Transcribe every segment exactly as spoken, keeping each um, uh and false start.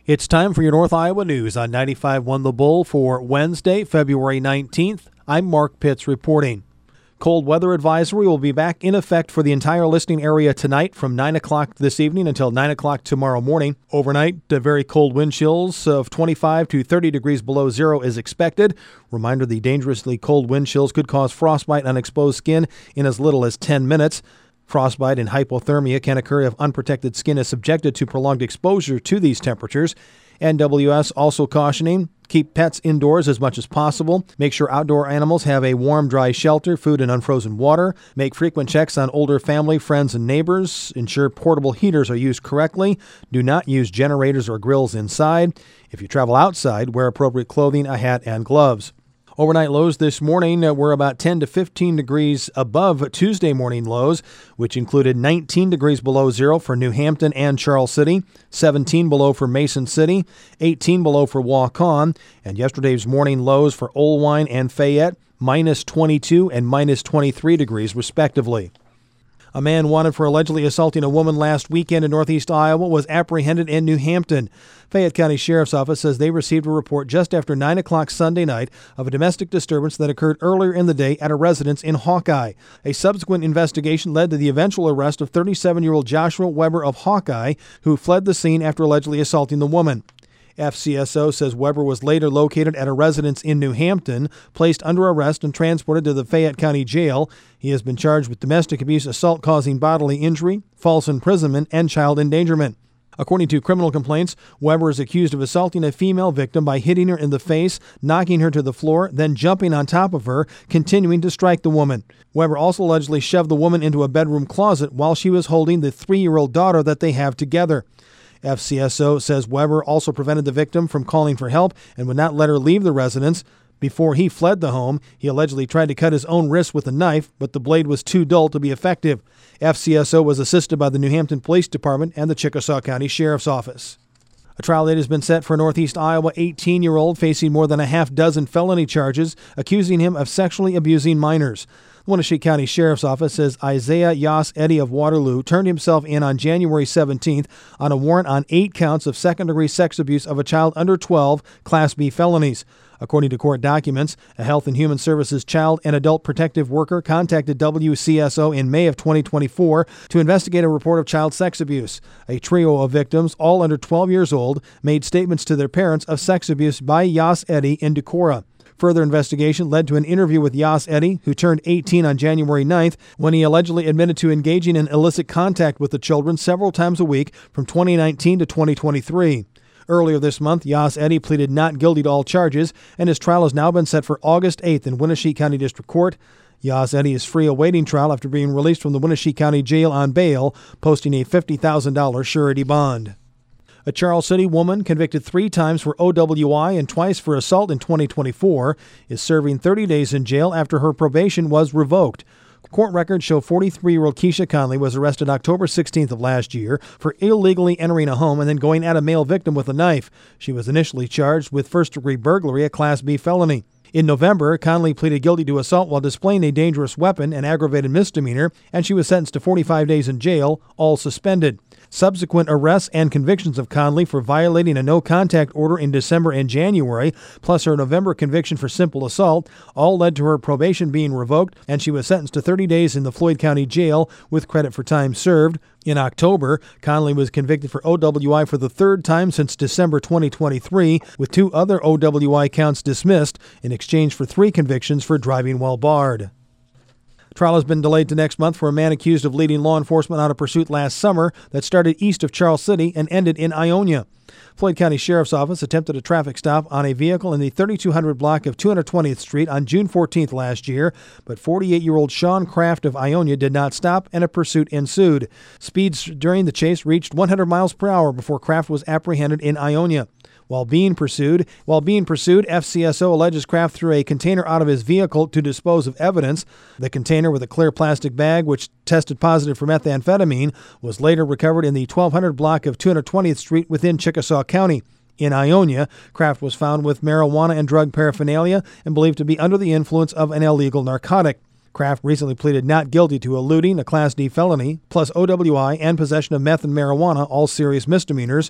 It's time for your North Iowa News on ninety-five point one The Bull for Wednesday, February nineteenth. I'm Mark Pitts reporting. Cold weather advisory will be back in effect for the entire listening area tonight from nine o'clock this evening until nine o'clock tomorrow morning. Overnight, uh, very cold wind chills of twenty-five to thirty degrees below zero is expected. Reminder, the dangerously cold wind chills could cause frostbite on exposed skin in as little as ten minutes. Frostbite and hypothermia can occur if unprotected skin is subjected to prolonged exposure to these temperatures. N W S also cautioning, keep pets indoors as much as possible. Make sure outdoor animals have a warm, dry shelter, food, and unfrozen water. Make frequent checks on older family, friends, and neighbors. Ensure portable heaters are used correctly. Do not use generators or grills inside. If you travel outside, wear appropriate clothing, a hat, and gloves. Overnight lows this morning uh, were about ten to fifteen degrees above Tuesday morning lows, which included nineteen degrees below zero for New Hampton and Charles City, seventeen below for Mason City, eighteen below for Waukon, and yesterday's morning lows for Olwine and Fayette, minus twenty-two and minus twenty-three degrees respectively. A man wanted for allegedly assaulting a woman last weekend in northeast Iowa was apprehended in New Hampton. Fayette County Sheriff's Office says they received a report just after nine o'clock Sunday night of a domestic disturbance that occurred earlier in the day at a residence in Hawkeye. A subsequent investigation led to the eventual arrest of thirty-seven-year-old Joshua Weber of Hawkeye, who fled the scene after allegedly assaulting the woman. F C S O says Weber was later located at a residence in New Hampton, placed under arrest, and transported to the Fayette County Jail. He has been charged with domestic abuse, assault causing bodily injury, false imprisonment, and child endangerment. According to criminal complaints, Weber is accused of assaulting a female victim by hitting her in the face, knocking her to the floor, then jumping on top of her, continuing to strike the woman. Weber also allegedly shoved the woman into a bedroom closet while she was holding the three-year-old daughter that they have together. F C S O says Weber also prevented the victim from calling for help and would not let her leave the residence. Before he fled the home, he allegedly tried to cut his own wrist with a knife, but the blade was too dull to be effective. F C S O was assisted by the New Hampton Police Department and the Chickasaw County Sheriff's Office. A trial date has been set for a northeast Iowa eighteen-year-old facing more than a half dozen felony charges, accusing him of sexually abusing minors. The Wenatchee County Sheriff's Office says Isaiah Yas Eddy of Waterloo turned himself in on January seventeenth on a warrant on eight counts of second-degree sex abuse of a child under twelve, Class B felonies. According to court documents, a Health and Human Services child and adult protective worker contacted W C S O in May of twenty twenty-four to investigate a report of child sex abuse. A trio of victims, all under twelve years old, made statements to their parents of sex abuse by Yas Eddy in Decorah. Further investigation led to an interview with Yas Eddy, who turned eighteen on January ninth, when he allegedly admitted to engaging in illicit contact with the children several times a week from twenty nineteen to twenty twenty-three. Earlier this month, Yas Eddy pleaded not guilty to all charges, and his trial has now been set for August eighth in Wenatchee County District Court. Yas Eddy is free awaiting trial after being released from the Wenatchee County Jail on bail, posting a fifty thousand dollars surety bond. A Charles City woman convicted three times for O W I and twice for assault in twenty twenty-four is serving thirty days in jail after her probation was revoked. Court records show forty-three-year-old Keisha Conley was arrested October sixteenth of last year for illegally entering a home and then going at a male victim with a knife. She was initially charged with first-degree burglary, a Class B felony. In November, Conley pleaded guilty to assault while displaying a dangerous weapon, an aggravated misdemeanor, and she was sentenced to forty-five days in jail, all suspended. Subsequent arrests and convictions of Conley for violating a no-contact order in December and January, plus her November conviction for simple assault, all led to her probation being revoked, and she was sentenced to thirty days in the Floyd County Jail with credit for time served. In October, Conley was convicted for O W I for the third time since December twenty twenty-three, with two other O W I counts dismissed in exchange for three convictions for driving while barred. Trial has been delayed to next month for a man accused of leading law enforcement on a pursuit last summer that started east of Charles City and ended in Ionia. Floyd County Sheriff's Office attempted a traffic stop on a vehicle in the thirty-two hundred block of two hundred twentieth Street on June fourteenth last year, but forty-eight-year-old Sean Kraft of Ionia did not stop and a pursuit ensued. Speeds during the chase reached one hundred miles per hour before Kraft was apprehended in Ionia. While being pursued, while being pursued, F C S O alleges Kraft threw a container out of his vehicle to dispose of evidence. The container, with a clear plastic bag which tested positive for methamphetamine, was later recovered in the twelve hundred block of two hundred twentieth Street within Chickasaw County. In Ionia, Kraft was found with marijuana and drug paraphernalia and believed to be under the influence of an illegal narcotic. Kraft recently pleaded not guilty to eluding, a Class D felony, plus O W I and possession of meth and marijuana, all serious misdemeanors.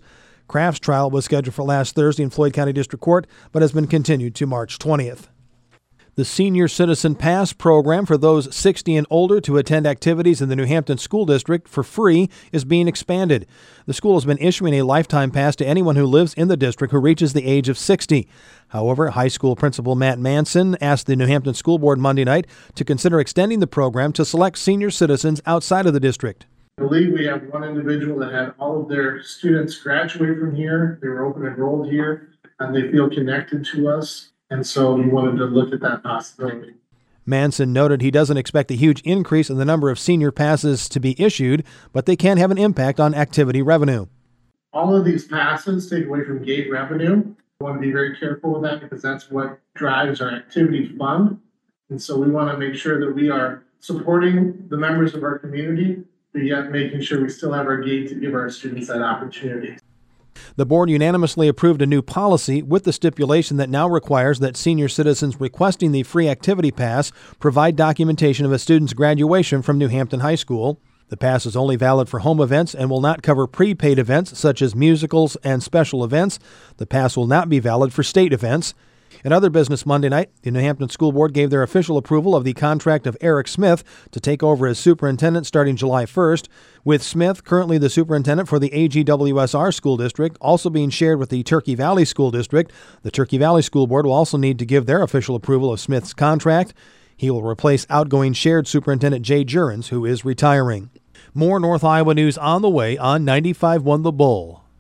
Kraft's trial was scheduled for last Thursday in Floyd County District Court, but has been continued to March twentieth. The Senior Citizen Pass program for those sixty and older to attend activities in the New Hampton School District for free is being expanded. The school has been issuing a lifetime pass to anyone who lives in the district who reaches the age of sixty. However, high school principal Matt Manson asked the New Hampton School Board Monday night to consider extending the program to select senior citizens outside of the district. I believe we have one individual that had all of their students graduate from here. They were open enrolled here, and they feel connected to us. And so we wanted to look at that possibility. Manson noted he doesn't expect a huge increase in the number of senior passes to be issued, but they can have an impact on activity revenue. All of these passes take away from gate revenue. We want to be very careful with that because that's what drives our activity fund. And so we want to make sure that we are supporting the members of our community, but yet making sure we still have our gate to give our students that opportunity. The board unanimously approved a new policy with the stipulation that now requires that senior citizens requesting the free activity pass provide documentation of a student's graduation from New Hampton High School. The pass is only valid for home events and will not cover prepaid events such as musicals and special events. The pass will not be valid for state events. In other business Monday night, the New Hampton School Board gave their official approval of the contract of Eric Smith to take over as superintendent starting July first, with Smith, currently the superintendent for the A G W S R School District, also being shared with the Turkey Valley School District. The Turkey Valley School Board will also need to give their official approval of Smith's contract. He will replace outgoing shared superintendent Jay Jurens, who is retiring. More North Iowa news on the way on ninety-five point one The Bull.